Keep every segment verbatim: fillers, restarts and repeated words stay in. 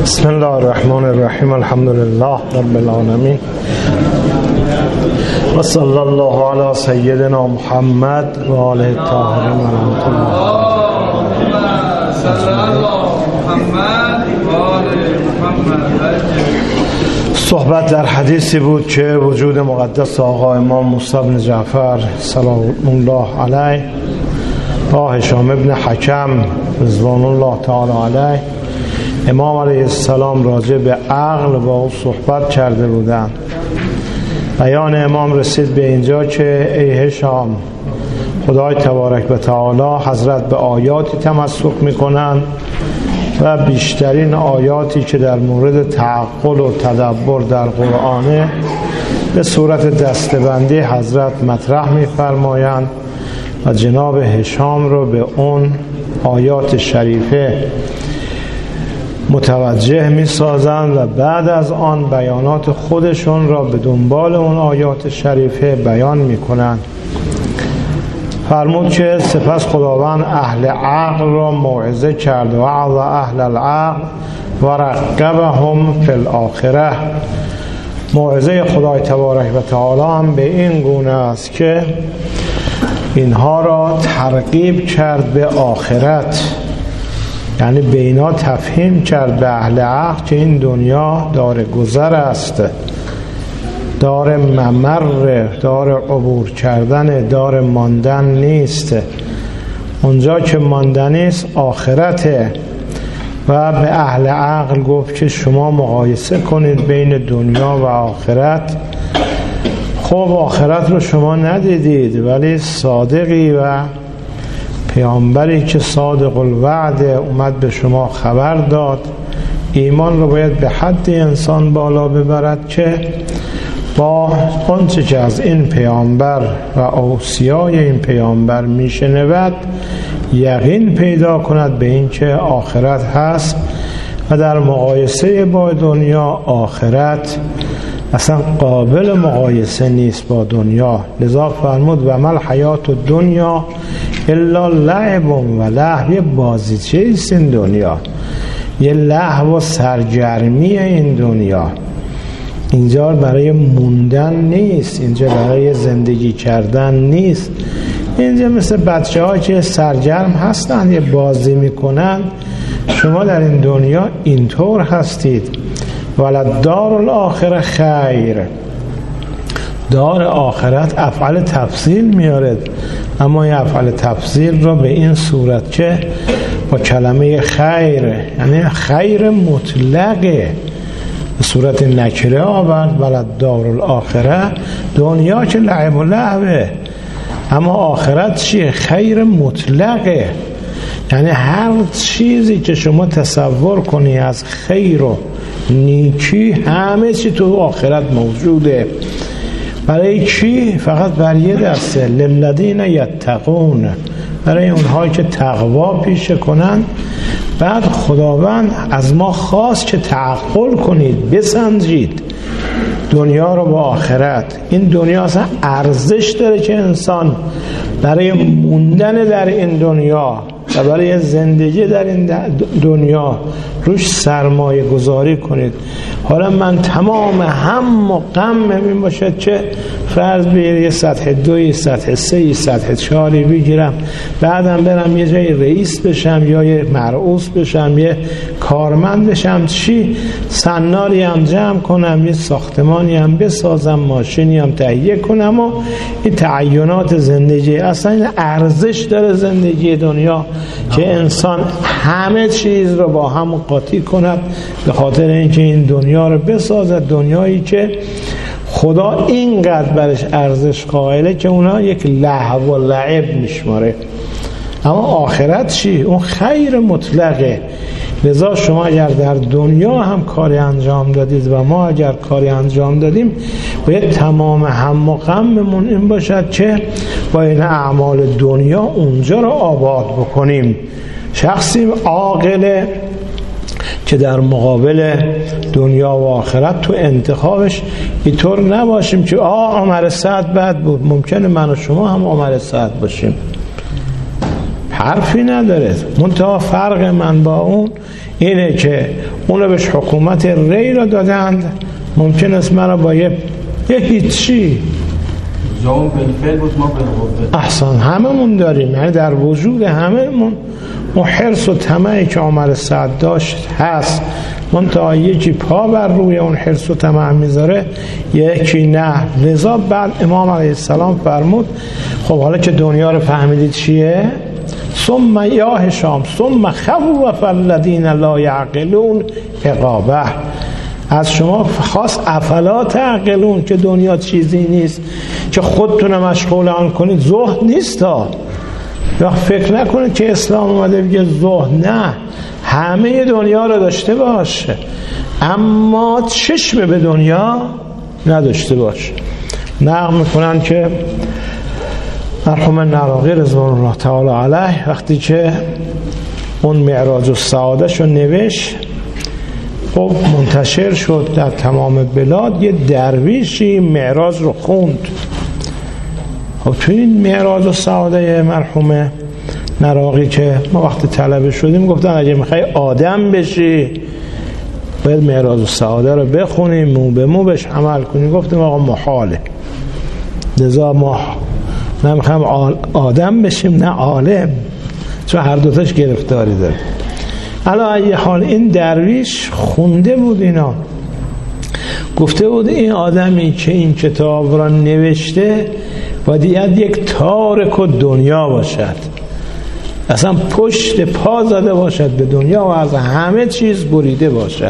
بسم الله الرحمن الرحیم. الحمد لله رب العالمین و صلی الله علی سیدنا محمد و آله الطاهرین و رحمت الله. صحبت در حدیثی بود که وجود مقدس آقا امام موسی بن جعفر سلام الله علیه با هشام ابن حکم رضوان الله تعالی علیه امام علیه السلام راجع به عقل با او صحبت کرده بودند. بیان امام رسید به اینجا که ای هشام، خدای تبارک و تعالی حضرت به آیاتی تمسک میکنند و بیشترین آیاتی که در مورد تعقل و تدبر در قرآنه به صورت دستبندی حضرت مطرح میفرمایند و جناب هشام رو به اون آیات شریفه متوجه می سازند و بعد از آن بیانات خودشون را به دنبال اون آیات شریفه بیان می کنند. فرمود که سپس خداوند اهل عقل را موعظه کرد و وعظ اهل العقل و رغبهم فی الاخره. موعظه خدای تبارک و تعالی هم به این گونه است که اینها را ترغیب کرد به آخرت، یعنی به اینا تفهیم کرد به اهل عقل که این دنیا دار گذر است، دار ممر، دار عبور کردن، دار ماندن نیست. اونجا که ماندنی است آخرته. و به اهل عقل گفت که شما مقایسه کنید بین دنیا و آخرت. خب آخرت رو شما ندیدید، ولی صادقی و پیامبری که صادق الوعد اومد به شما خبر داد. ایمان رو باید به حد انسان بالا ببرد که با آنچه که از این پیامبر و اوصیای این پیامبر میشنود یقین پیدا کند به این که آخرت هست و در مقایسه با دنیا آخرت اصلا قابل مقایسه نیست با دنیا. لذا فرمود و مل حیات الدنیا الا لعب و لهو. یه بازیچه ایست این دنیا، یه لهو و سرگرمی این دنیا. اینجا برای موندن نیست، اینجا برای زندگی کردن نیست. اینجا مثل بچه ها که سرگرم هستن یه بازی میکنن. شما در این دنیا اینطور هستید. وللدار الاخره خیر. دار آخرت افعال تفضیل میارد، اما این افعال تفضیل را به این صورت که با کلمه خیر، یعنی خیر مطلقه، به صورت نکره آورد. وللدار الاخره، دنیا که لعب و لهوه، اما آخرت چیه؟ خیر مطلقه. یعنی هر چیزی که شما تصور کنی از خیر و نیکی همه چی تو آخرت موجوده. برای چی؟ فقط برای یه دسته، للذین یتقون، برای اونهایی که تقوا پیشه کنن. بعد خداوند از ما خواست که تعقل کنید، بسنجید دنیا رو با آخرت. این دنیا اصلا ارزش داره که انسان برای موندن در این دنیا و برای زندگی در این دنیا روش سرمایه گذاری کنید. حالا من تمام هم و غم این باشد که فرض بگیر یه سطح دوی، سطح سه، سطح چهاری بگیرم، بعدم برم یه جای رئیس بشم یا یه مرئوس بشم، یه کارمند بشم، چی؟ صناری هم جمع کنم، یه ساختمانی هم بسازم، ماشینی هم تهیه کنم. و این تعینات زندگی اصلا این ارزش داره زندگی دنیا که انسان همه چیز رو با هم قاطی کند به خاطر اینکه این دنیا رو بسازد، دنیایی که خدا اینقدر برش ارزش قائله که اونا یک لهو و لعب میشماره. اما آخرت چی؟ اون خیر مطلقه. لذا شما اگر در دنیا هم کاری انجام دادید و ما اگر کاری انجام دادیم، باید تمام هم و غممون این باشد که با این اعمال دنیا اونجا رو آباد بکنیم. شخصی عاقله که در مقابل دنیا و آخرت تو انتخابش اینطور نباشیم که آه عمر سعد بد بود، ممکنه من و شما هم عمر سعد باشیم. حرفی نداره. منتها فرق من با اون اینه که اونو بهش حکومت ری را دادند، ممکن است مرا با یه یه هیچی جام بالفعل بود ما بالقوه. احسن هممون داریم، یعنی در وجود هممون اون حرص و طمعی که عمر سعد داشت هست، منتها یکی پا بر روی اون حرص و طمع میذاره یکی نه. لذا بعد امام علیه السلام فرمود خب حالا که دنیا رو فهمیدید چیه، ثم یا هشام ثم خوف الذین لا یعقلون عقابه، از شما خاص افلا تعقلون که دنیا چیزی نیست که خودتون مشغول آن کنید، زهد نیست ها. یا فکر نکنید که اسلام اومده بگه زهد، نه، همه دنیا رو داشته باشه اما چشم به دنیا نداشته باشه. نقل میکنن که مرحوم نراقی رضوان الله تعالی علیه وقتی که اون معراج السعاده شو نوشت، خب منتشر شد در تمام بلاد، یه درویشی معراج رو خوند. خب تو این معراج السعاده مرحوم نراقی که ما وقتی طلبه شدیم گفتن اگه میخوای آدم بشی باید معراج السعاده رو بخونی، مو به مو بهش عمل کنی. گفتیم آقا محاله، لذا ما نمیخوایم آدم بشیم نه عالم، چون هر دوتاش گرفتاری داره. علا ای حال این درویش خونده بود اینا، گفته بود این آدمی که این کتاب را نوشته باید یک تارک و دنیا باشد، اصلا پشت پا زده باشد به دنیا و از همه چیز بریده باشد.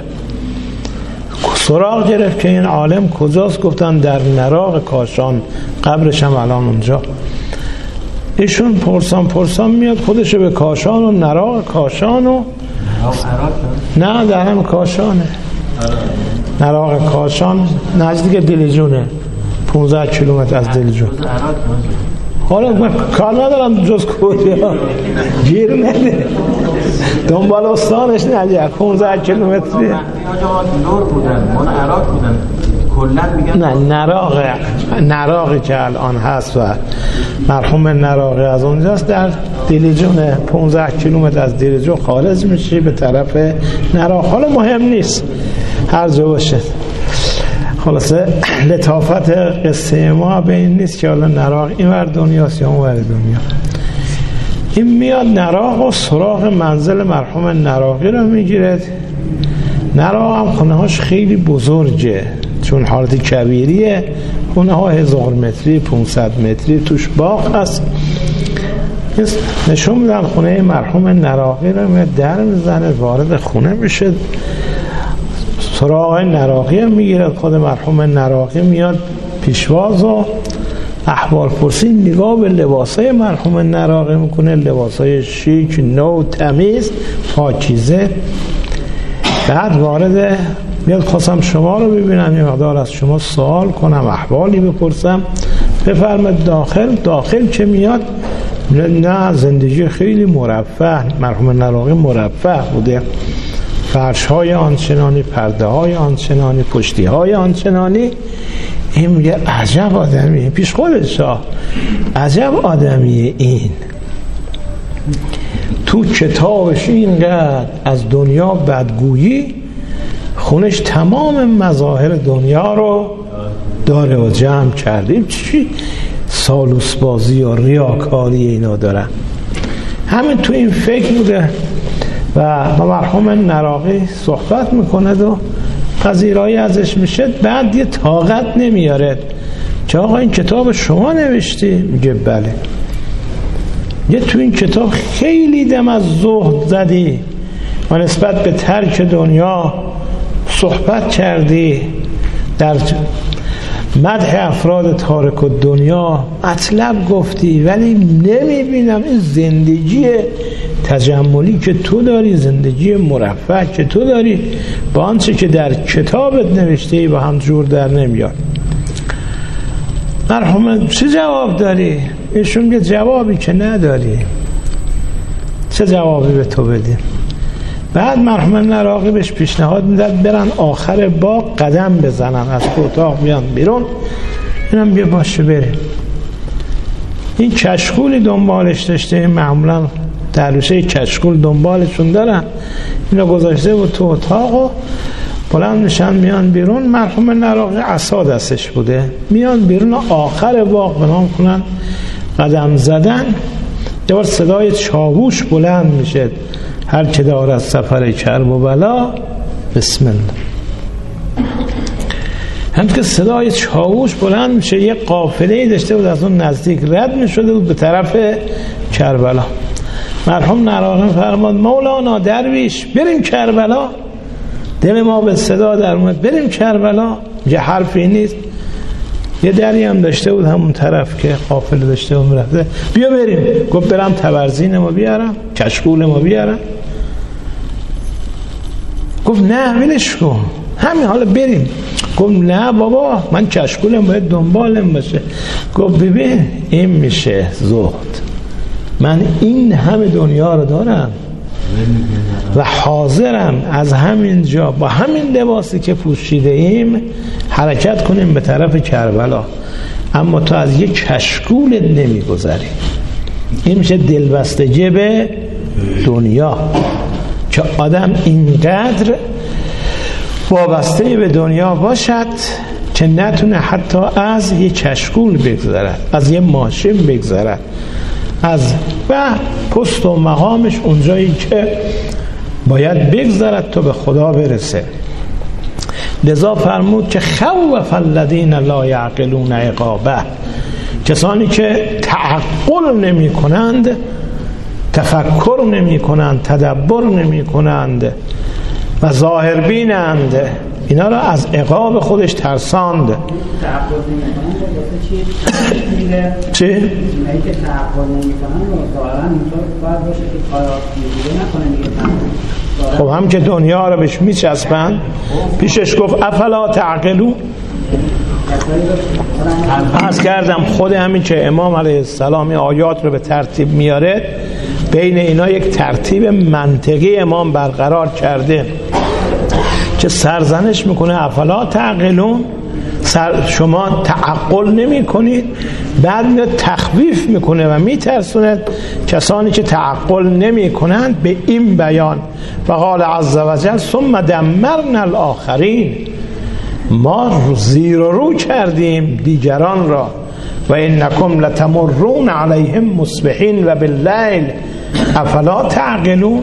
سراغ گرفت که این عالم کجاست، گفتن در نراق کاشان، قبرش هم الان اونجا. ایشون پرسان پرسان میاد خودشو به کاشان و نراق کاشان و نه در هم کاشانه، نراق کاشان نزدیک دلجونه، پونزده کیلومتر از دلجون. حالا من کار ندارم جز کجا گیر نده، دنبال استانش نجه، پونزده کیلومتری. نور بودن، من عراق بودن کلن میگن. نه نراق، نراقی که الان هست و مرحوم نراقی از اونجاست، در دلجون پونزده کیلومتر از دلجون خارج میشی به طرف نراق. حالا مهم نیست هر جا باشه، خلاصه لطافت قصه ما به این نیست که حالا نراق این ور دنیاست یا اون ور دنیا. این میاد نراق و سراغ منزل مرحوم نراقی رو میگیرد. نراق هم خونه هاش خیلی بزرگه، چون حالت کبیریه، خونه ها هزار متری پونصد متری توش باغ هست. نشون میدن خونه مرحوم نراقی رو، میاد در میزنه، وارد خونه میشه، سراغ نراقی هم میگیرد. خود مرحوم نراقی میاد پیشواز و احوال پرسی، نگاه به لباسای مرحوم نراقی میکنه، لباسای شیک نو تمیز پاکیزه. بعد وارد میاد، خواستم شما رو ببینم، یه مقدار از شما سوال کنم، احوالی بپرسم، بفرمایید داخل. داخل که میاد نه زندگی خیلی مرفه، مرحوم نراقی مرفه بوده، فرش های آنچنانی، پرده های آنچنانی، پشتی های آنچنانی. این میگه عجب آدمیه، پیش خودش ها عجب آدمیه این، تو کتابش اینقدر از دنیا بدگویی، خونش تمام مظاهر دنیا رو داره و جمع کردیم. چی سالوس بازی و ریاکاری اینا دارن، همین تو این فکر بوده. و با مرحوم نراقی صحبت میکند و پذیرایی ازش میشه. بعد یه طاقت نمیاره که آقا این کتاب شما نوشتی؟ میگه بله. یه تو این کتاب خیلی دم از زهد زدی و نسبت به ترک دنیا صحبت کردی، در مدح افراد تارک و دنیا مطلب گفتی، ولی نمیبینم این زندگی تجملی که تو داری، زندگی مرفه که تو داری، با آنچه که در کتابت نوشته ای با هم جور در نمیاد. مرحوم چه جواب داری؟ ایشون میگه جوابی که نداری، چه جوابی به تو بدیم؟ بعد مرحوم نراقی بهش پیشنهاد میداد برن آخر باغ قدم بزنن، از اتاق بیان بیرون. اینم بیا باشه بریم. این کشکولی دنبالش داشته، معمولا درویشه کشکول دنبالشون دارن. اینو گذاشته بود تو اتاق و بلند میشن میان بیرون. مرحوم نراقی عصا دستش بوده، میان بیرون. آخر باغ بنام کنن قدم زدن، یه بار صدای چاووش بلند میشه، هر که دارد سفر کرب و بلا بسم الله. هم که صدای چاووش بلند میشه، یه قافله‌ای داشته بود از اون نزدیک رد میشده بود به طرف کربلا. مرحوم نراقی فرمود مولانا درویش بریم کربلا. دل ما به صدا در اومد بریم کربلا. یه حرفی نیست. یه دری هم داشته بود همون طرف که قافله داشته بود میرفته، بیا بریم. گفت برم تبرزین ما بیارم، کشکول ما بیارم. گفت نه ولش کن، همین حالا بریم. گفت نه بابا من کشکولم باید دنبالم باشه. گفت ببین این میشه زهد، من این همه دنیا رو دارم و حاضرم از همین جا با همین لباسی که پوشیده ایم حرکت کنیم به طرف کربلا، اما تو از یک کشکولت نمی گذری. این میشه دلبستگی به دنیا، که آدم اینقدر وابسته به دنیا باشد که نتونه حتی از یک کشکول بگذرد، از یک ماشین بگذرد، از و پست و مقامش اونجایی که باید بگذرد تا به خدا برسه. لذا فرمود که خوف الذین لا یعقلون عقابه، کسانی که تعقل نمی کنند، تفکر نمی کنند، تدبر نمی کنند و ظاهر بینند، اینا را از عقاب خودش ترساند. چی؟ اینایی که تعقل نمی کنند ظاهرا اینطور باید باشه که کارا دیگه نکنن. خب هم که دنیا را بهش میچسبند. پیشش گفت افلا تعقلون. عرض کردم خود همین که امام علیه السلام آیات رو به ترتیب میاره، بین اینا یک ترتیب منطقی امام برقرار کرده که سرزنش میکنه افلا تعقلون، سر شما تعقل نمی کنید. بعد میاد تخویف میکنه و میترسونه کسانی که تعقل نمی کنند به این بیان. و قال عز و جل ثم دمرنا الاخرین، ما زیر و رو کردیم دیگران را. و انکم لتمرون علیهم مصبحین و باللیل افلا تعقلون.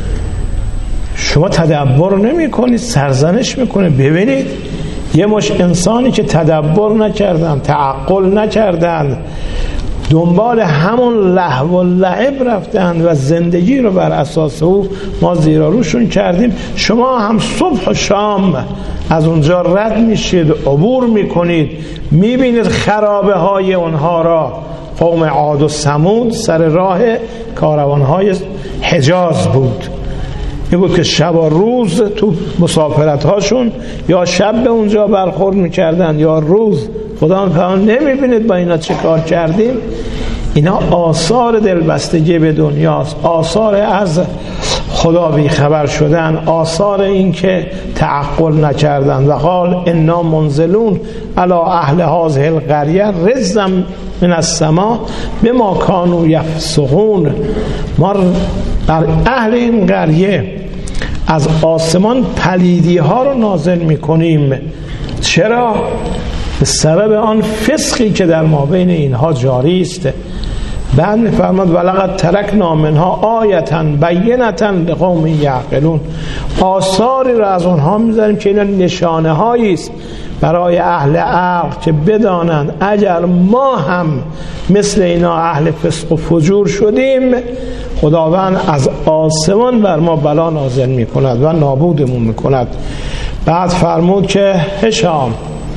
شما تدبر نمی کنید، سرزنش میکنه. ببینید یه مش انسانی که تدبر نکردن، تعقل نکردن، دنبال همون لهو و لعب رفتن و زندگی رو بر اساس او ما زیراروشون کردیم. شما هم صبح و شام از اونجا رد میشید، عبور میکنید، میبینید خرابه های اونها را. قوم عاد و ثمود سر راه کاروانهای حجاز بود. این بود که شب و روز تو مسافرت هاشون یا شب به اونجا برخورد میکردن یا روز. خدا فرمان نمیبینید با اینا چه کار کردیم؟ اینا آثار دلبستگی به دنیاست، آثار از خدا بی خبر شدن، آثار این که تعقل نکردن. و قال انا منزلون علی اهل هذه القریه رزقا من السماء بما كانوا یفسقون. ما بر اهل این قریه از آسمان پلیدی ها رو نازل میکنیم. چرا؟ به سبب آن فسقی که در مابین اینها جاری است. بعد میفرماد ولقد ترکنا منها آیتا بینتا لقوم یعقلون، آثاری را از اونها میذاریم که اینا نشانه هایی است برای اهل عقل که بدانند اگر ما هم مثل اینا اهل فسق و فجور شدیم، خداوند از آسمان بر ما بلا نازل میکند و نابودمون میکند. بعد فرمود که هشام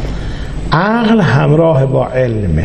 عقل همراه با علمه،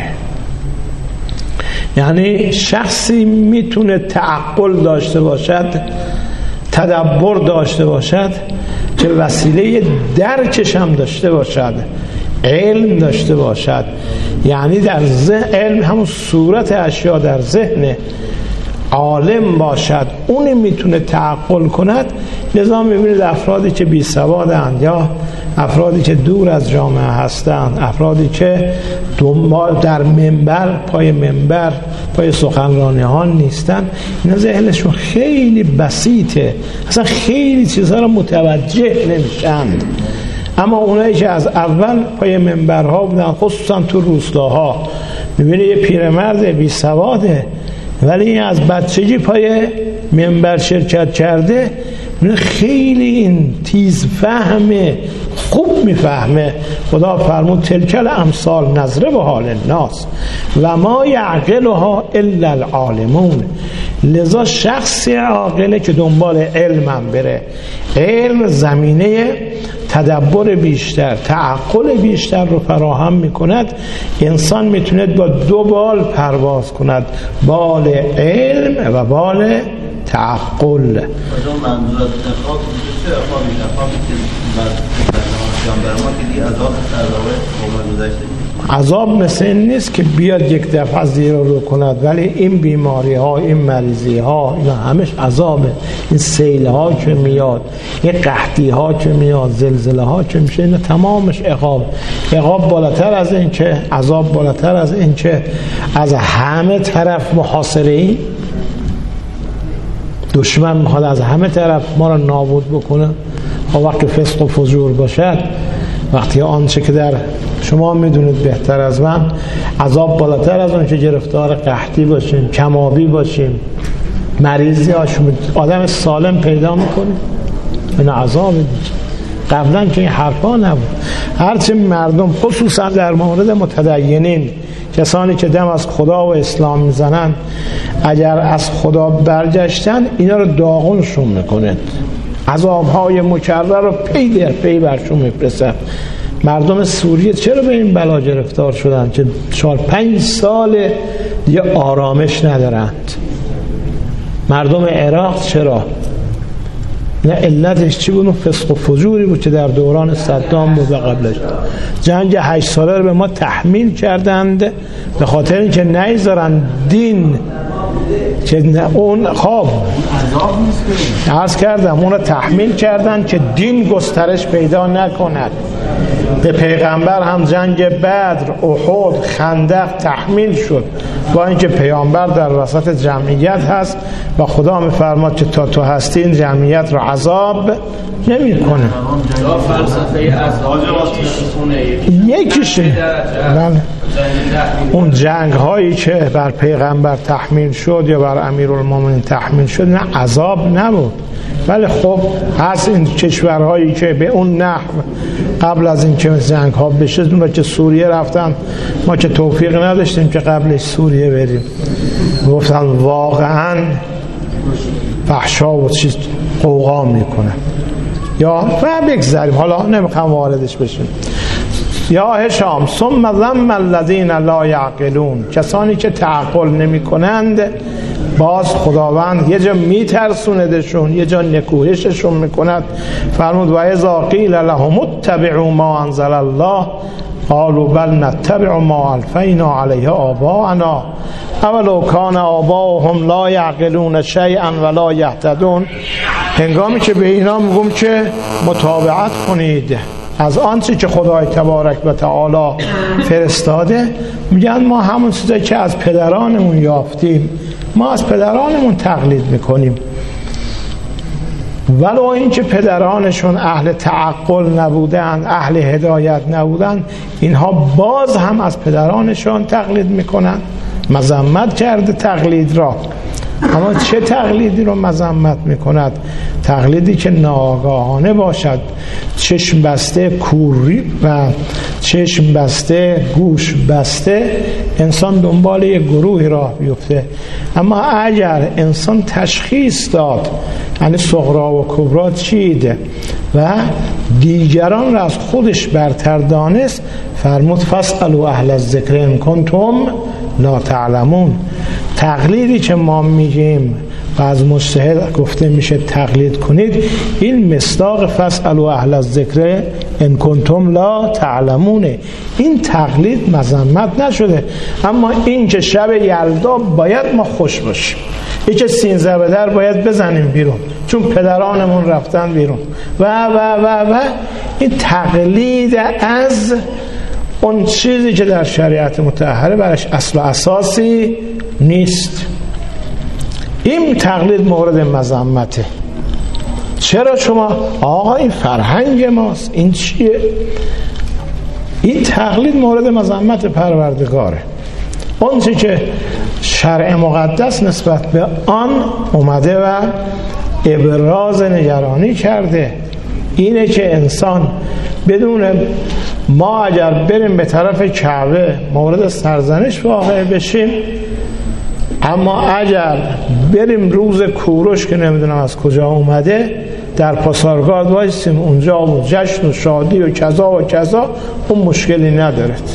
یعنی شخصی میتونه تعقل داشته باشد، تدبر داشته باشد که وسیله درکش هم داشته باشد، علم داشته باشد. یعنی در ذهن، علم همون صورت اشیا در ذهنه. عالم باشد اونی میتونه تعقل کند. لذا میبینید افرادی که بی سوادند یا افرادی که دور از جامعه هستند، افرادی که در منبر پای منبر پای سخنرانی ها نیستن، اینا ذهنشون خیلی بسیطه، اصلا خیلی چیزها رو متوجه نمیشند. اما اونایی که از اول پای منبرها بودن، خصوصا تو روستاها، میبینی یه پیرمرد بی سواده ولی این از بچگی پای منبر شرکت کرده، خیلی این تیز فهمه، خوب میفهمه. خدا فرمود تلکل امثال نظره به حال الناس و ما یعقلها الا العالمون. لذا شخص عاقله که دنبال علمم بره، علم زمینه تدبر بیشتر، تعقل بیشتر رو فراهم میکند. انسان میتونه با دو بال پرواز کند، بال علم و بال تعقل. منظور از اتفاق چه اتفاقی اتفاقی که بعد ما که دیگه عذاب سرزاوه قوم گذشته، عذاب مثل این نیست که بیاد یک دفعه زیر رو کند، ولی این بیماری ها، این مریضی ها، اینا همش عذابه. این سیل ها که میاد، این قحطی ها که میاد، زلزله ها که میشه، اینا تمامش عقاب. عقاب بالاتر از این که عذاب بالاتر از این که از همه طرف محاصره ای دشمن میخواد از همه طرف ما رو نابود بکنه. خب وقتی فسق و فجور باشد، وقتی آنچه که در شما میدونید بهتر از من، عذاب بالاتر از اون که گرفتار قحطی باشیم، کمابی باشیم، مریضی هاشون آدم سالم پیدا میکنیم، این عذاب دیگه. قبلا که این حرفا نبود. هرچی مردم خصوصا در مورد متدینین، کسانی که دم از خدا و اسلام میزنن، اگر از خدا برگشتن اینا رو داغونشون میکنه، عذابهای مکرر رو پی در پی برشون میپرسن. مردم سوریه چرا به این بلا گرفتار شدن که چهار پنج سال یه آرامش ندارند؟ مردم عراق چرا؟ نه علتش چی بود؟ فسق و فجوری بود که در دوران صدام بود و قبلش. جنگ هشت ساله رو به ما تحمیل کردند به خاطر اینکه نمیذارن دین که اون خواب عرض کردم اون رو تحمیل کردن که دین گسترش پیدا نکند. به پیغمبر هم جنگ بدر، احد، خندق تحمیل شد، با اینکه پیامبر در وسط جمعیت هست و خدا میفرماد که تا تو هستی این جمعیت رو عذاب نمی کنه. یکیشه اون جنگ هایی که بر پیغمبر تحمیل شد یا بر امیرالمومنین تحمیل شد نه عذاب نبود، ولی خب هست این کشورهایی که به اون نحو قبل از این که جنگ ها بشه و که سوریه رفتن، ما که توفیق نداشتیم که قبلش سوریه بریم، گفتن واقعا فحشا و چیز قوقا میکنه. یا و بگذاریم، حالا نمیخوام واردش بشیم. یا هشام ثم ذم الذین لا یعقلون، کسانی که تعقل نمی کنند باز خداوند یه جا میترسوندشون، یه جا نکوهششون میکند. فرمود و اذا قیل لهم اتبعوا ما انزل الله قالوا بل نتبع ما الفینا علیه آباءنا اولو کان آباؤهم لا یعقلون شیئا ولا یهتدون. هنگامی که به اینا میگم که متابعت کنید از آنچه که خدای تبارک و تعالی فرستاده، میگن ما همون چیزی که از پدرانمون یافتیم ما از پدرانمون تقلید میکنیم، ولو اینکه پدرانشون اهل تعقل نبودن، اهل هدایت نبودن، اینها باز هم از پدرانشون تقلید میکنن. مذمت کرده تقلید را، اما چه تقلیدی رو مذمت میکند؟ تقلیدی که ناآگاهانه باشد، چشم بسته کوری و چشم بسته گوش بسته، انسان دنبال یک گروهی راه بیفته. اما اگر انسان تشخیص داد، یعنی صغرا و کبرا چیده و دیگران را از خودش برتر دانست، فرمود فاسألوا اهل الذکر ان کنتم لا تعلمون. تقلیدی که ما میگیم و از مجتهد گفته میشه تقلید کنید، این مصداق فاسألوا اهل الذکر ان کنتم لا تعلمون. این تقلید مذمت نشده، اما این که شب یلدا باید ما خوش باشیم، این که سینزده به در باید بزنیم بیرون چون پدرانمون رفتن بیرون و و و و این تقلید از اون چیزی که در شریعت مطهره برش اصل و اساسی نیست. این تقلید مورد مذمته. چرا شما آقا این فرهنگ ماست، این چیه؟ این تقلید مورد مذمت پروردگاره. اون چی که شرع مقدس نسبت به آن اومده و ابراز نگرانی کرده اینه که انسان بدون ما اگر بریم به طرف کعبه مورد سرزنش واقع بشیم، اما اگر بریم روز کوروش که نمیدونم از کجا اومده در پاسارگاد وایسیم اونجا و جشن و شادی و کذا و کذا، اون مشکلی ندارد.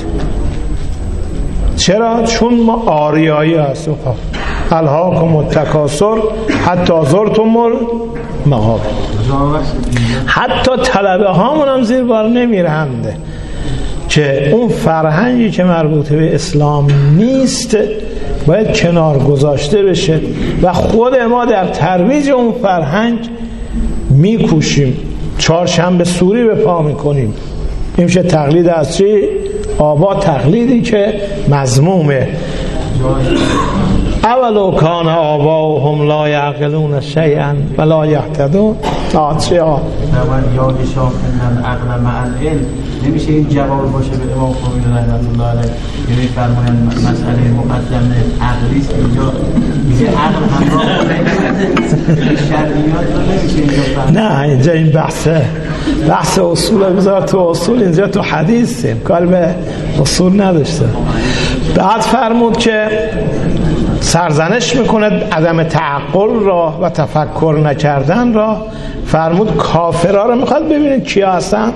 چرا؟ چون ما آریایی هستیم. الهاکم التکاثر حتی زرتم المقابر. حتی طلبه هامون هم زیر بار نمیرهنده که اون فرهنگی که مربوط به اسلام نیست باید کنار گذاشته بشه و خود ما در ترویج اون فرهنگ میکوشیم، چهارشنبه سوری به پا میکنیم. این میشه تقلید از چی؟ آبا تقلیدی که مذمومه. اولو کان آباهم لا یعقلون شیئا ولا یهتدون. آتشیا یا شاکرن عقل مع العلم. نمیشه این جواب باشه به امام خمینی رحمت الله علیه که میفرمایند مسئله مقدمه عقلی است، اینجا میگه عقل همراه شرعیات رو نمیشه اینجا. نه اینجا این بحثه بحث اصول بذار تو اصول، اینجا تو حدیثیم، کار به اصول نداشته. بعد فرمود که سرزنش میکنه عدم تعقل را و تفکر نکردن را. فرمود کافرها رو میخواد ببینید کیا هستن.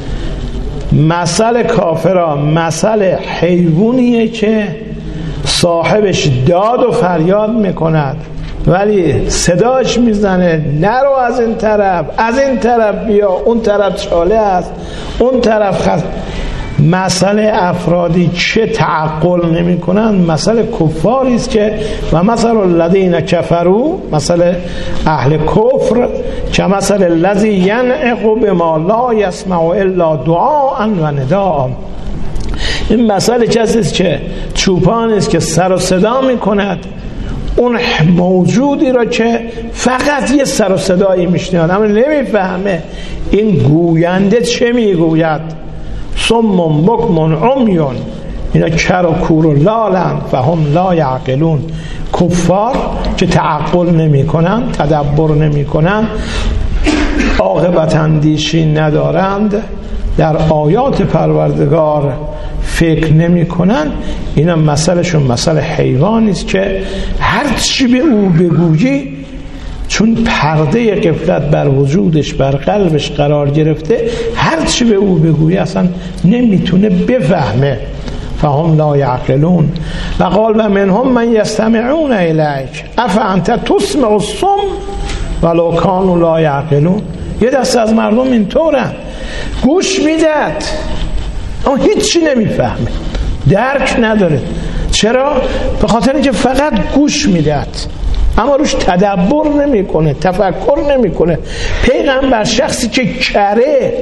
مثل کافرها مثل حیوانیه که صاحبش داد و فریاد میکند ولی صداش میزنه نرو از این طرف، از این طرف بیا، اون طرف چاله است، اون طرف خست. مسئله افرادی چه تعقل نمی کنن مسئله کفاری است که و مثل الذین کفروا، مثل اهل کفر که مثل الذی ینعق بما لا یسمع الا دعاء و نداء. این مسئله کسی است که چوپان است که سر و صدا می کند، اون موجودی را که فقط یه سر و صدایی میشنوه اما نمیفهمه این گوینده چه میگوید. صم بکم عمیون، اینا کر و کور و لالن فهم لا یعقلون. کفار که تعقل نمی کنن، تدبر نمی کنن، عاقبت اندیشی ندارند، در آیات پروردگار فکر نمی کنن، اینا مسئلهشون مسئله حیوانی است که هر چی به او بگویی چون پرده غفلت بر وجودش بر قلبش قرار گرفته، هر چی به او بگویی اصلا نمیتونه بفهمه. فهم لا یعقلون. و قال و منهم من یستمعون الیک افانت تسمع الصم ولو کانوا لا یعقلون. یه دسته از مردم اینطورن، گوش میداد اما هیچی نمیفهمه، درک نداره. چرا؟ به خاطر اینکه فقط گوش میداد اما روش تدبر نمیکنه، تفکر نمیکنه. پیغمبر شخصی که کره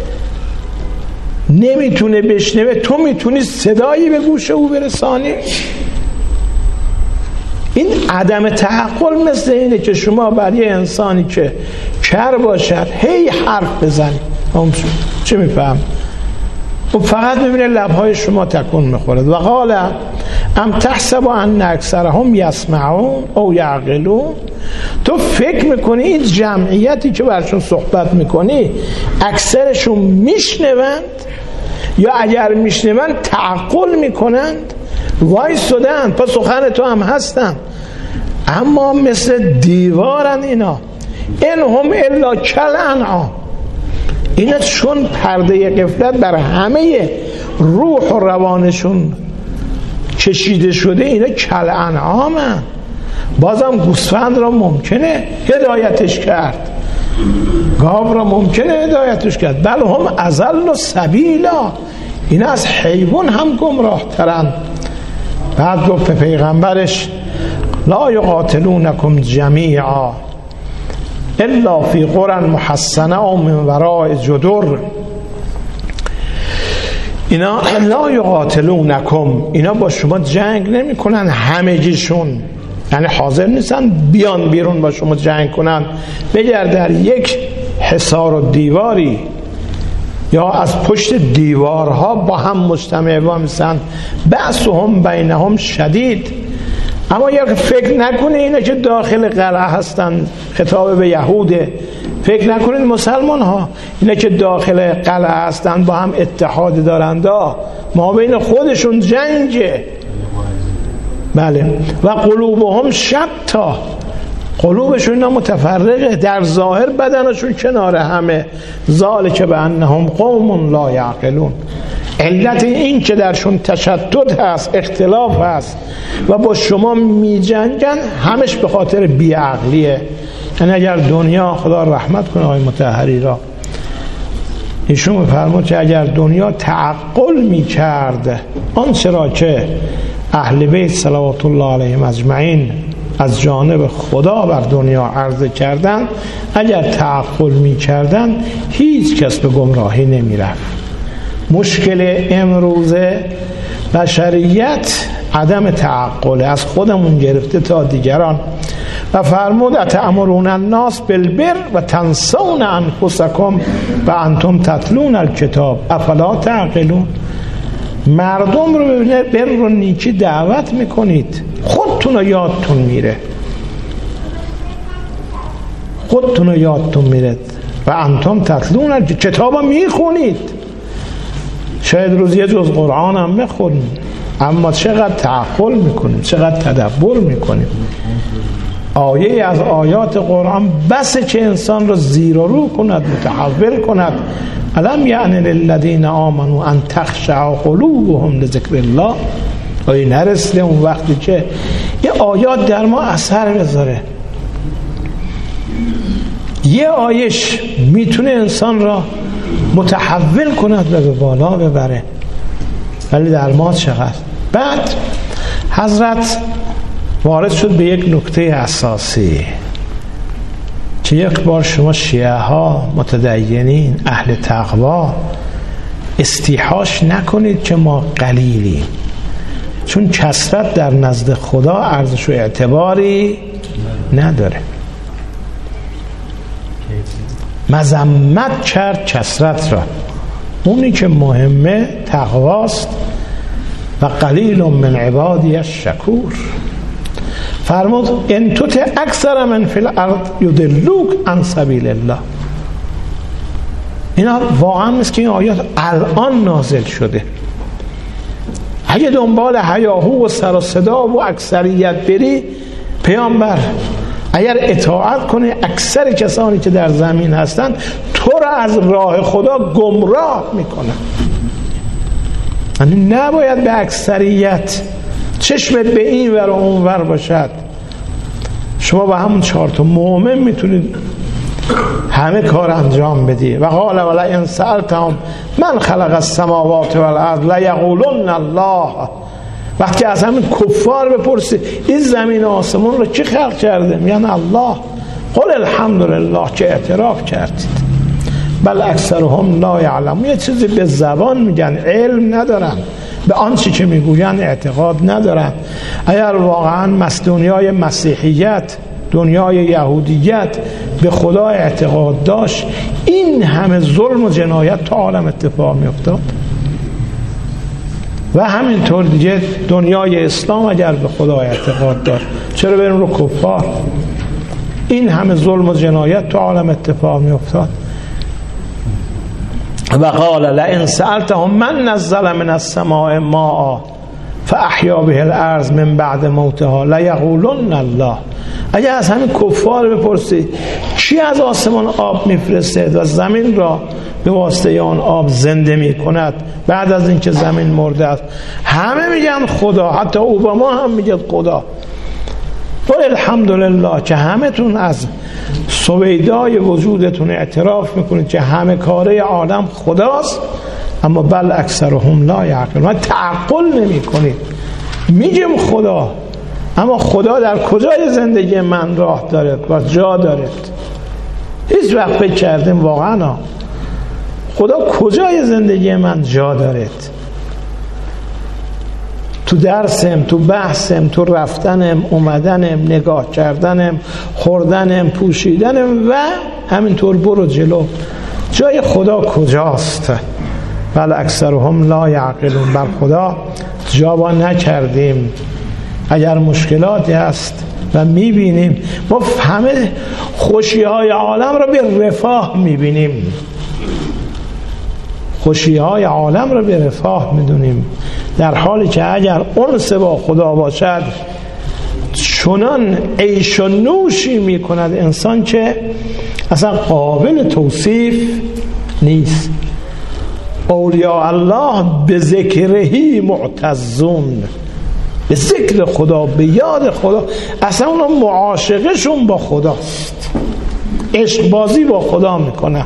نمیتونه بشنوه، تو میتونی صدایی به گوش او برسانی؟ این عدم تعقل مثل اینه که شما برای انسانی که کر باشد هی حرف بزنی، چه میفهم؟ و فقط میبینه لبهای شما تکون میخورد. و قال ام تحسب ان اکثرهم یسمعون او یعقلون. تو فکر میکنی این جمعیتی که برشون صحبت میکنی اکثرشون میشنوند یا اگر میشنوند تعقل میکنند؟ وایسادن پس سخن تو هم هستن اما مثل دیوارن اینا. ان هم الا کالانعام. اینا چون پرده غفلت بر همه روح و روانشون کشیده شده، اینا کالانعامن. بازم گوسفند را ممکنه هدایتش کرد، گاو را ممکنه هدایتش کرد. بل هم اضل سبیلا، این از حیوان هم گمراه ترند. بعد گفت به پیغمبرش لا یقاتلونکم جمیعا الا فی قرى محصنه و من وراء جدر. اینا لا یقاتلونکم، اینا با شما جنگ نمی کنن همگیشون، یعنی حاضر نیستن بیان بیرون با شما جنگ کنن. بگر در یک حصار و دیواری یا از پشت دیوارها با هم مجتمع و میسن، بأسهم بینهم شدید. اما یا فکر نکنید اینا که داخل قلعه هستن، خطاب به یهوده، فکر نکنید مسلمان ها اینا که داخل قلعه هستن با هم اتحاد دارند، ما بین خودشون جنگه. بله. و قلوبهم شتا، قلوبشون اینا متفرقه، در ظاهر بدنشون کنار همه. ذالک بانهم قوم لا یعقلون، علت این که درشون تشدد هست، اختلاف هست و با شما می جنگن، همش به خاطر بیعقلیه. یعنی اگر دنیا، خدا رحمت کنه آقای مطهری را، ایشون می‌فرمود که اگر دنیا تعقل می کرد آنچه را که اهل بیت صلوات الله علیهم اجمعین از جانب خدا بر دنیا عرضه کردن، اگر تعقل می کردن هیچ کس به گمراهی نمی رفت. مشکل امروز بشریت عدم تعقل، از خودمون گرفته تا دیگران. و فرمود اتأمرون الناس بالبر و تنسون انفسکم و انتم تتلون الکتاب افلا تعقلون. مردم رو ببینه بر و نیکی دعوت میکنید، خودتون رو یادتون میره، خودتون رو یادتون میره. و انتم تتلون، کتاب رو میخونید، شاید روزی جز قرآن هم بخونید، اما چقدر تعقل میکنید، چقدر تدبر میکنید. آیه از آیات قرآن بسه که انسان رو زیر و رو کند، متحول کند. الم یعن للذین آمنوا ان تخشع قلوبهم لذکر الله. آیه نرسیده اون وقتی که یه آیات در ما اثر بذاره. یه آیش میتونه انسان را متحول کند و به بالا ببره، ولی در ما چقدر. بعد حضرت وارد شد به یک نکته اساسی که یک بار شما شیعه ها، متدینین، اهل تقوا استیحاش نکنید که ما قلیلی، چون کثرت در نزد خدا ارزش و اعتباری نداره. مذمت کرد کثرت را، اونی که مهمه تقواست. و قلیل من عبادی الشکور. فرمود ان تطع اکثر من فی الارض یضلوک عن سبیل الله. اینا واقعا نیست که این آیات الان نازل شده. اگه دنبال هیاهو و سر و صدا و اکثریت بری، پیامبر اگر اطاعت کنه اکثر کسانی که در زمین هستند تو را از راه خدا گمراه میکنن. یعنی نباید به اکثریت چشمت به این ور و اون ور باشد. شما با همون چهار تا مؤمن میتونید همه کار انجام بدی. و قال ولا ان سألتهم من خلق السماوات والارض لیقولن الله. وقتی از همین کفار بپرسی این زمین و آسمان رو کی خلق کرده، میگن الله. قل الحمدلله که اعتراف کردید. بل اکثرهم لا یعلمون، یه چیزی به زبان میگن، علم ندارن، به آنچه که میگوین اعتقاد ندارن. اگر واقعا دنیای مسیحیت، دنیای یهودیت به خدا اعتقاد داشت، این همه ظلم و جنایت تا عالم اتفاق میافتاد. و همینطور دیگه دنیای اسلام اگر به خدا اعتقاد داشت، چرا بریم رو کفار؟ این همه ظلم و جنایت تا عالم اتفاق میافتاد. و قال لئن سألتهم من نزل من السماء ماء فاحیا به الارض من بعد موتها لیقولن الله. اگر از همین کفار بپرسی کی از آسمان آب میفرسته و زمین را به واسطه آن آب زنده میکند بعد از اینکه زمین مرده است، همه میگن خدا. حتی اوباما هم میگه خدا. قل الحمدلله که همه تون از سویدای وجودتون اعتراف میکنید که همه کاره عالم خداست، اما بل اکثرهم لا یعقلون، تعقل نمی کنید. میگم خدا، اما خدا در کجای زندگی من راه دارد و جا دارد؟ هیچ وقت فکر کردیم واقعا خدا کجای زندگی من جا دارد؟ تو درسم، تو بحثم، تو رفتنم، اومدنم، نگاه کردنم، خوردنم، پوشیدنم و همینطور برو جلو. جای خدا کجاست؟ بل اکثرهم لا یعقلون، بر خدا جا نکردیم. اگر مشکلاتی هست و میبینیم، ما همه خوشی های عالم را به رفاه میبینیم، خوشی های عالم را به رفاه میدونیم، در حالی که اگر انس با خدا باشد چنان عیش و نوشی میکند انسان که اصلا قابل توصیف نیست. اولیاء الله به ذکرهی معتزون، به ذکر خدا، به یاد خدا، اصلا اونا معاشقشون با خداست، عشق بازی با خدا میکنه.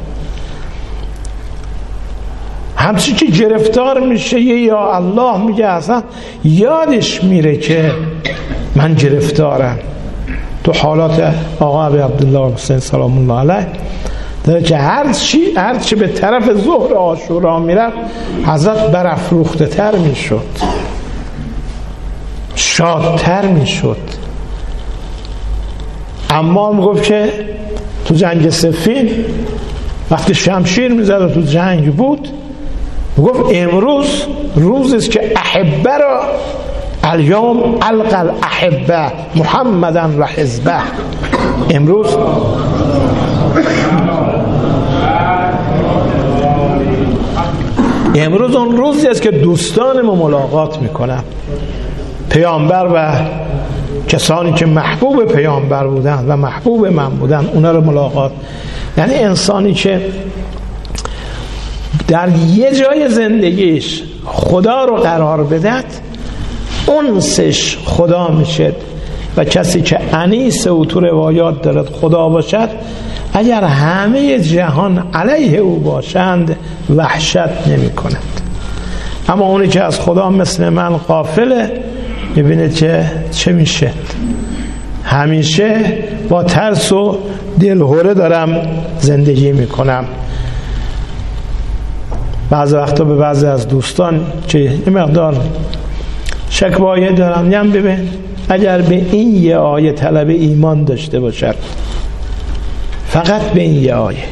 همچی که گرفتار میشه یا الله میگه اصلا یادش میره که من گرفتارم. تو حالات آقا ابی عبدالله حسین سلام الله علیه داره که هر چی هر چی به طرف ظهر عاشورا میرفت حضرت برافروخته تر میشد، شادتر میشد. اما میگفت که تو جنگ صفین وقتی شمشیر میزد و تو جنگ بود، میگفت امروز روزی است که احبه را الیوم القى الاحبه محمدا و حزبه، امروز امروز اون روزی است که دوستانم ملاقات میکنم، پیامبر و کسانی که محبوب پیامبر بودن و محبوب من بودن اونا رو ملاقات. یعنی انسانی که در یه جای زندگیش خدا رو قرار بدد انسش خدا میشد، و کسی که انیس او تو روایات دارد خدا باشد اگر همه جهان علیه او باشند وحشت نمی کند. اما اونی که از خدا مثل من غافله میبینه که چه میشه، همیشه با ترس و دلهوره دارم زندگی میکنم. بعض وقتا به بعضی از دوستان که این مقدار شکوایه دارم میگم ببین اگر به این یه آیه طلب ایمان داشته باشد، فقط به این یه آیه،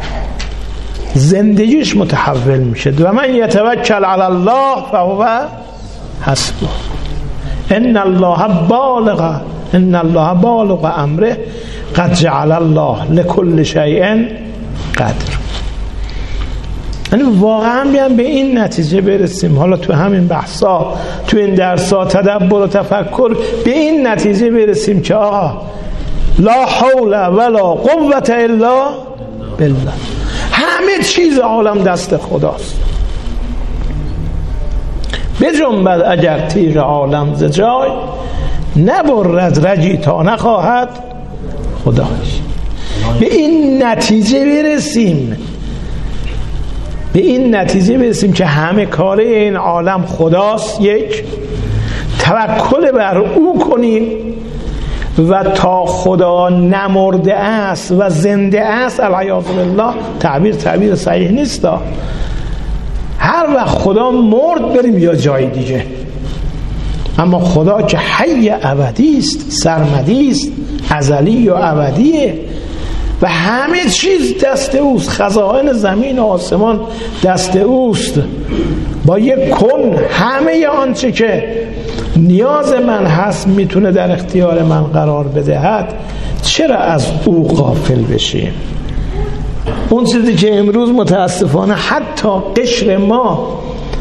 زندگیش متحول میشه. و من یتوکل علی الله فهو حسبه ان الله بالغ ان الله بالغ امره قد جعل الله لكل شیء قدر. یعنی واقعا بیان به این نتیجه برسیم، حالا تو همین بحثا، تو این درسا تدبر و تفکر به این نتیجه برسیم که آقا لا حول ولا قوة الا بالله، همه چیز عالم دست خداست. بجنبد اگر تیغ عالم ز جای، نبرد رجی تا نخواهد خدایش. به این نتیجه برسیم، به این نتیجه برسیم که همه کاره این عالم خداست، یک، توکل بر او کنیم و تا خدا نمرده است و زنده است، العیاذ بالله، تعبیر تعبیر صحیح نیست، هر وقت خدا مرد بریم یا جای دیگه. اما خدا که حی ابدی است، سرمدی است، ازلی و ابدیه و همه چیز دست اوست، خزائن زمین و آسمان دست اوست. با یک کن همه آنچه که نیاز من هست میتونه در اختیار من قرار بدهد، چرا از او غافل بشیم؟ اون چیزی که امروز متاسفانه حتی قشر ما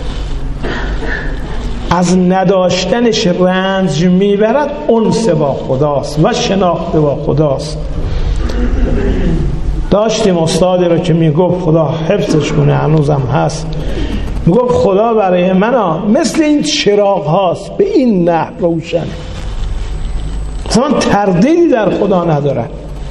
از نداشتنش رنج میبرد، انس با خداست و شناخت با خداست. داشتیم استادی رو که میگفت خدا حفظش کنه، هنوزم هست، میگفت خدا برای من مثل این چراغ هاست، به این نحو روشن. اصلا من تردیدی در خدا ندارم.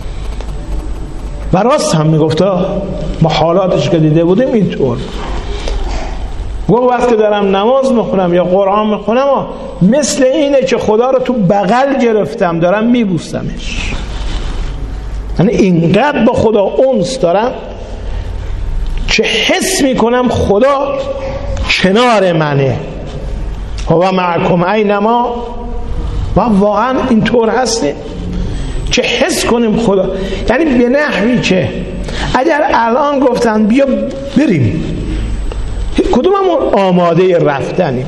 و راست هم میگفت، ما حالاتش که دیده بودیم اینطور. گفت وقتی دارم نماز میخونم یا قرآن میخونم مثل اینه که خدا رو تو بغل گرفتم دارم میبوسمش. یعنی اینقدر با خدا انس دارم که حس میکنم خدا کنار منه. هو معکم اینما. و واقعا اینطور هستیم که حس کنیم خدا، یعنی به نحوی که اگر الان گفتن بیا بریم، کدوممون آماده رفتنیم؟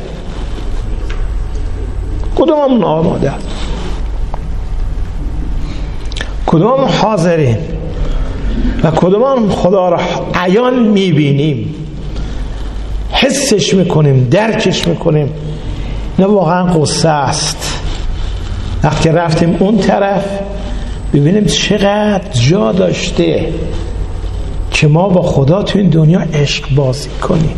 کدوممون آماده هست؟ کدوممون حاضرین و کدوممون خدا را عیان میبینیم، حسش میکنیم، درکش میکنیم؟ نه واقعا قصه است وقتی رفتیم اون طرف ببینیم چقدر جا داشته که ما با خدا تو این دنیا عشق بازی کنیم.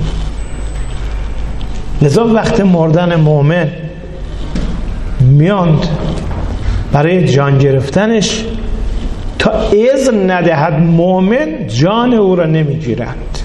لذا وقت مردن مؤمن میاند برای جان گرفتنش، تا اذن ندهد مؤمن جان او را نمیگیرند.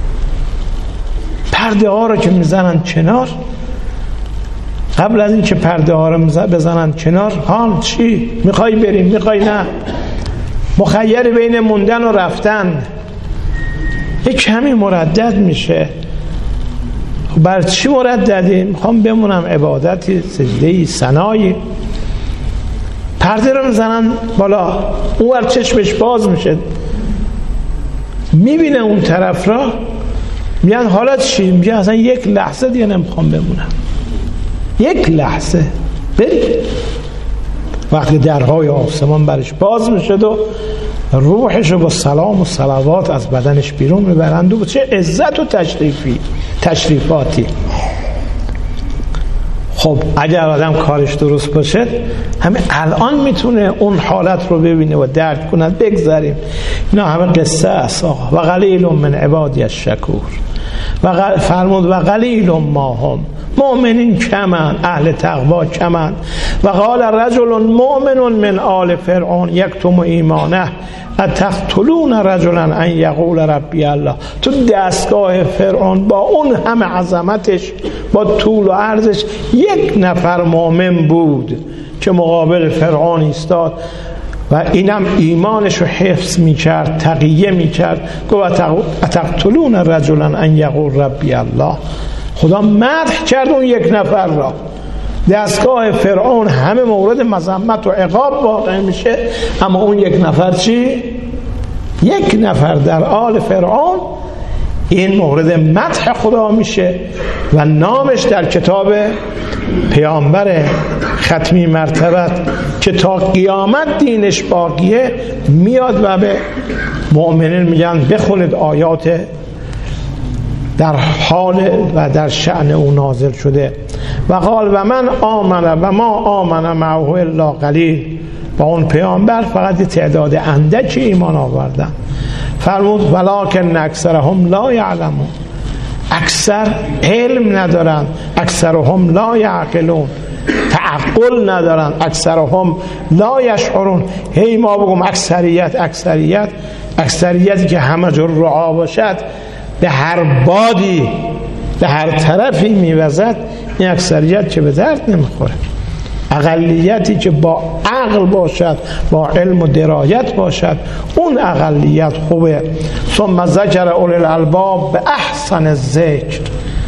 پرده ها را که میزنند کنار، قبل از این که پرده ها را بزنند کنار، حال چی؟ میخوای بریم؟ میخوای نه؟ مخیر بین موندن و رفتن. یک کمی مردد میشه. بر چی مرددی؟ میخوام بمونم، عبادتی، سجدهی، ثنایی. پرده رو میزنن بالا، اون ور چشمش باز میشه، میبینه اون طرف را، میگن حالا چی؟ میگه اصلا یک لحظه دیگه نمیخوام بمونم، یک لحظه برید. وقتی درهای آسمان برش باز میشه و روحش رو با سلام و صلوات از بدنش بیرون میبرند و چه عزت و تشریفی تشریفاتی. خب اگر آدم کارش درست باشه همه الان میتونه اون حالت رو ببینه و درک کند. بگذاریم اینا همه قصه است آقا. و قلیل من عبادی الشکور. و فرمود و قلیل ما هم، مؤمنین کمن، اهل تقوا کمن. و قال رجل مؤمن من آل فرعون یکتم ایمانه اتقتلون رجلا ان یقول ربی الله. تو دستگاه فرعون با اون همه عظمتش، با طول و عرضش، یک نفر مؤمن بود که مقابل فرعون ایستاد و اینم ایمانش رو حفظ میکرد، تقیه میکرد. گفت اتقتلون رجلا ان یقول ربی الله. خدا مدح کرد اون یک نفر را. دستگاه فرعون همه مورد مذمت و عقاب واقع میشه، اما اون یک نفر چی؟ یک نفر در آل فرعون این مورد مدح خدا میشه و نامش در کتاب پیامبر ختمی مرتبت که تا قیامت دینش باقیه میاد و به مؤمنین میگن بخونید آیات در حال و در شأن او نازل شده. و قال و من آمن و ما آمن معه الا قلیل. با اون پیامبر فقط تعداد اندکی ایمان آوردن. فرمود ولکن اکثرهم لا یعلمون. اکثر علم ندارن، اکثرهم لا یعقلون، تعقل ندارن، اکثرهم لا یشعرون. هی ما بگم اکثریت اکثریت اکثریتی که همه جور رعا باشد، به هر بادی به هر طرفی میوزد، این اکثریت که به درد نمیخوره. اقلیتی که با عقل باشد، با علم و درایت باشد، اون اقلیت خوبه. ثم ذکر اولی الالباب به احسن الذکر.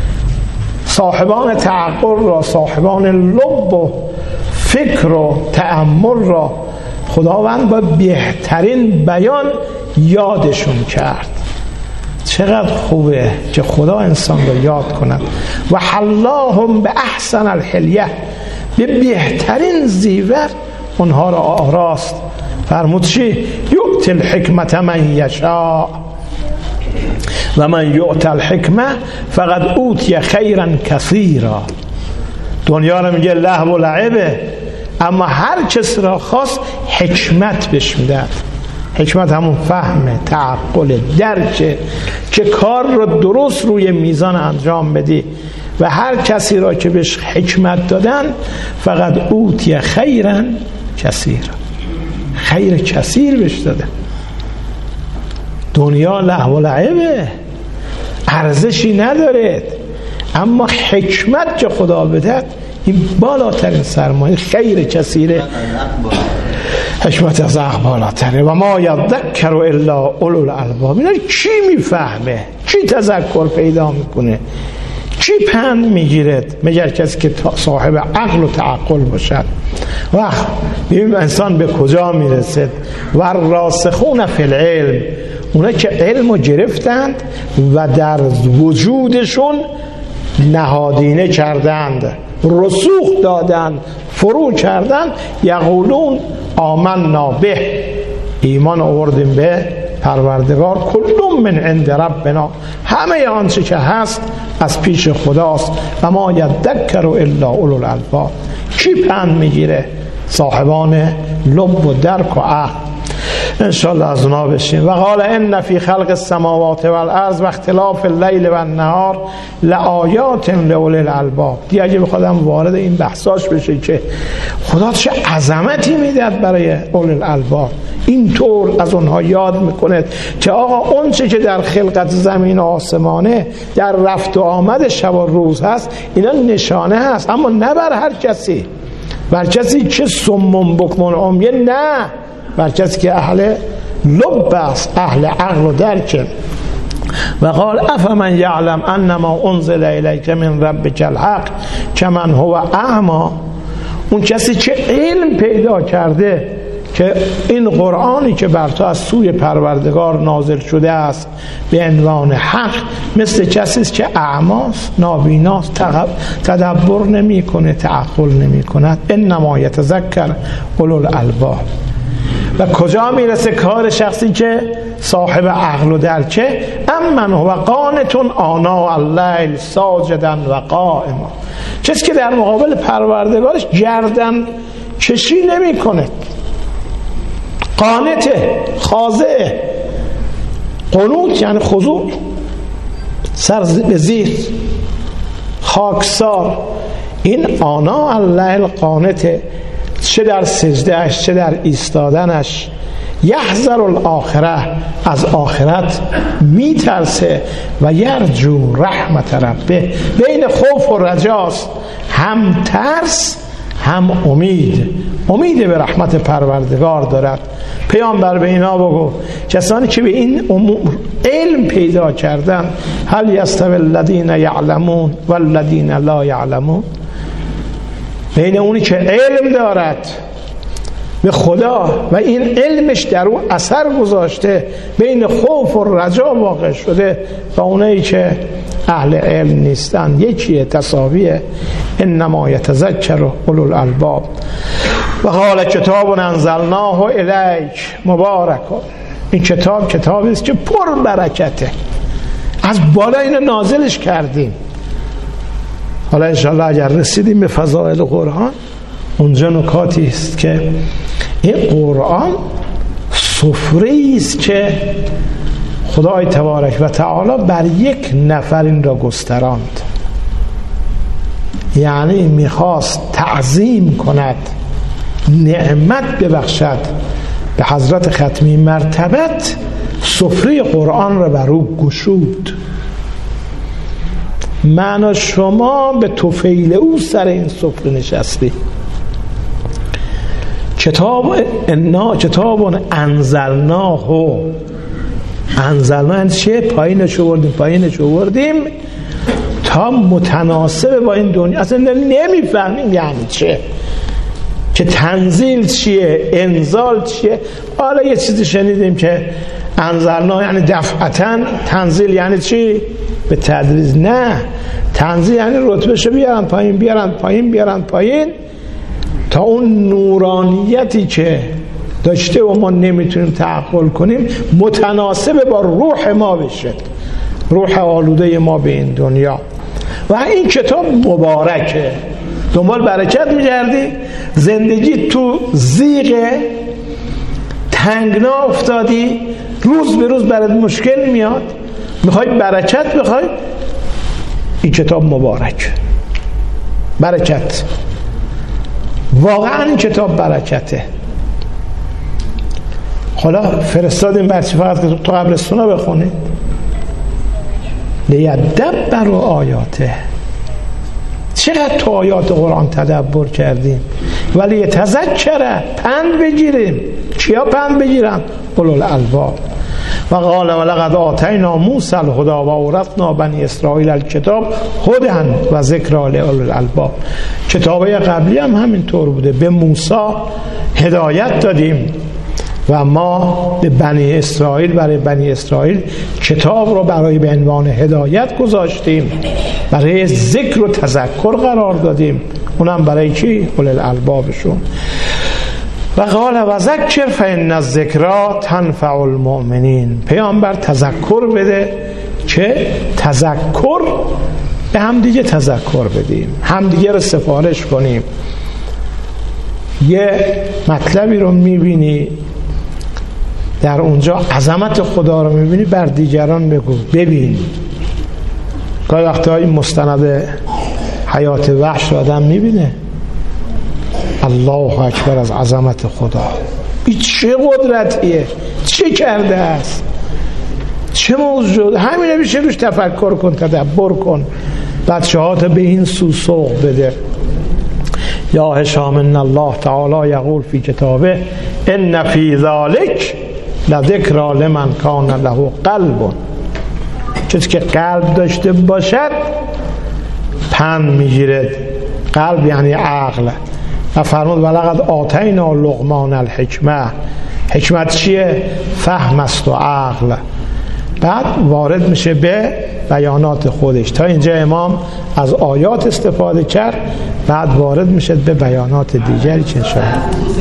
صاحبان تعقل را، صاحبان لب و فکر و تأمل را خداوند با بهترین بیان یادشون کرد. چقدر خوبه که خدا انسان رو یاد کند. و حلاهم به احسن الحلیه، به بهترین زیور اونها را آراست. فرمود چی؟ یؤت الحکمت من یشاء و من یؤت الحکمه فقد اوتی خیرا کثیرا. دنیا رو میگه لهو و لعبه، اما هر کس را خواست حکمت بهش میداد. حکمت همون فهم، تعقل، درک، که کار رو درست روی میزان انجام بدی. و هر کسی را که بهش حکمت دادن فقط اوتی خیرا کثیر، خیر کثیر بهش دادن. دنیا لهو و لعبه، ارزشی نداره، اما حکمت که خدا بده این بالاترین سرمایه، خیر کثیره، حکمت از عقل بالاتره. و ما یذکر الا اولو الالباب. اینا کی میفهمه؟ کی تذکر پیدا میکنه؟ کی پند میگیره؟ مگر کسی که صاحب عقل و تعقل باشد. وقت ببین انسان به کجا میرسد. و راسخون فی العلم، اونا که علمو گرفتند و در وجودشون نهادینه کردند، رسوخ دادند، فرو کردند، یقولون آمنا به، ایمان آوردیم به پروردگار، کلون من عند ربنا، همه آنچه که هست از پیش خداست. و ما یذکر الا اولو الالباب. کی پند میگیره؟ صاحبان لب و درک و عقل. انشاءالله از اونا بشیم. و قال ان فی خلق السماوات والارض و اختلاف اللیل و النهار لآیات لأولی الالباب. دیگه اگه بخوادم وارد این بحثاش بشه که خدا چه عظمتی میداد برای اولی الالباب، اینطور از اونها یاد میکنه که آقا اون چه که در خلقت زمین و آسمانه، در رفت و آمد شب و روز هست، اینا نشانه هست، اما نه بر هر کسی، بر کسی که سمم بکمون عمیه، نه، بر کسی که اهل لب است، اهل عقل و درک. و قال افمن یعلم انما انزل الیک من ربک الحق کمن هو اعمی. اون کسی که علم پیدا کرده که این قرآنی که بر تو از سوی پروردگار نازل شده است به عنوان حق، مثل کسی است که اعماست، نابیناست، تدبر نمی کنه، تعقل نمی کند. انما یتذکر اولو الالباب. و کجا میرسه کار شخصی که صاحب عقل و درکه؟ امن هو قانتون آناء اللیل ساجدا و قائما. کسی که در مقابل پروردگارش گردن کشی نمی کنه، قانته، خاضعه. قنوت یعنی خضوع، سر به زیر، خاکسار. این آناء اللیل قانته، چه در سجدهش چه در ایستادنش. یحذر الاخره، از آخرت میترسه. و یرجو رحمت ربه، بین خوف و رجاست، هم ترس هم امید، امید به رحمت پروردگار دارد. پیامبر به اینا بگو کسانی که به این امور علم پیدا کردن، هل یستوی الذین یعلمون والذین لا یعلمون؟ بین اونی که علم دارد به خدا و این علمش در او اثر گذاشته، بین خوف و رجا واقع شده، و اونایی که اهل علم نیستن، یکیه، تساویه. انما یتذکر اولو الالباب. و قال کتاب انزلناه الیک مبارک. این کتاب کتابی است که پر برکته، از بالا اینو نازلش کردیم. حالا انشاءالله اگر رسیدیم به فضائل قرآن، اونجا نکاتی است که این قرآن سفره‌ای است که خدای تبارک و تعالی بر یک نفر این را گستراند. یعنی میخواست تعظیم کند، نعمت ببخشد به حضرت ختمی مرتبت، سفره قرآن را بر او گشود. من و شما به طفیل او سر این سفره نشستی. کتاب انا کتاب انزلناه، انزلناه چه؟ پایینش آوردیم پایینش آوردیم تا متناسب با این دنیا. اصلا نمیفهمیم یعنی چه، که تنزیل چیه، انزال چیه. حالا یه چیزی شنیدیم که انزلناه یعنی دفعتاً، تنزیل یعنی چی؟ به تدریج. نه، تنزیل یعنی رتبهشو بیارن پایین بیارن پایین بیارن پایین تا اون نورانیتی که داشته و ما نمیتونیم تعقل کنیم متناسب با روح ما بشه، روح آلوده ما به این دنیا. و این کتاب مبارکه. دنبال برکت می‌گردی، زندگی تو زیغ تنگنا افتادی، روز به روز برات مشکل میاد، میخوای برکت، بخوای این کتاب مبارک، برکت، واقعا این کتاب برکته. حالا فرستادیم برچی فقط که تو قبرستون رو بخونید. لیدبروا آیاته، چقدر تو آیات قرآن تدبر کردیم. ولی تذکره، پند بگیریم. چیا پند بگیرن؟ اولو الالباب. و قال ولقد آتینا موسی الهدی و اورثنا بنی اسرائیل الکتاب هدی و ذکری لاولی الالباب. کتابه قبلی هم همینطور بوده، به موسی هدایت دادیم و ما به بنی اسرائیل، برای بنی اسرائیل کتاب رو برای به عنوان هدایت گذاشتیم، برای ذکر و تذکر قرار دادیم، اونم برای کی؟ اولو الالبابشون. و قال و ذکر فإن الذکری تنفع المؤمنین. پیامبر تذکر بده که تذکر به هم دیگه تذکر بدیم، هم دیگه رو سفارش کنیم. یه مطلبی رو میبینی در اونجا، عظمت خدا رو میبینی، بر دیگران بگو. ببین گاهی وقتا این مستند حیات وحش رو آدم میبینه، الله اکبر از عظمت خدا، این چه قدرتیه، چه کرده است، چه موجود. همینه میشه روش تفکر کن، تدبر کن، بچه ها تا به این سو سوق بده. یا هشام ان الله تعالی یقول فی کتابه ان فی ذلک لذکری لمن کان له قلب. کسی که قلب داشته باشد پند میگیرد. قلب یعنی عقل. و فرمود ولقد آتینا لقمان الحکمه. حکمت چیه؟ فهم است و عقل. بعد وارد میشه به بیانات خودش. تا اینجا امام از آیات استفاده کرد، بعد وارد میشه به بیانات دیگری که شد.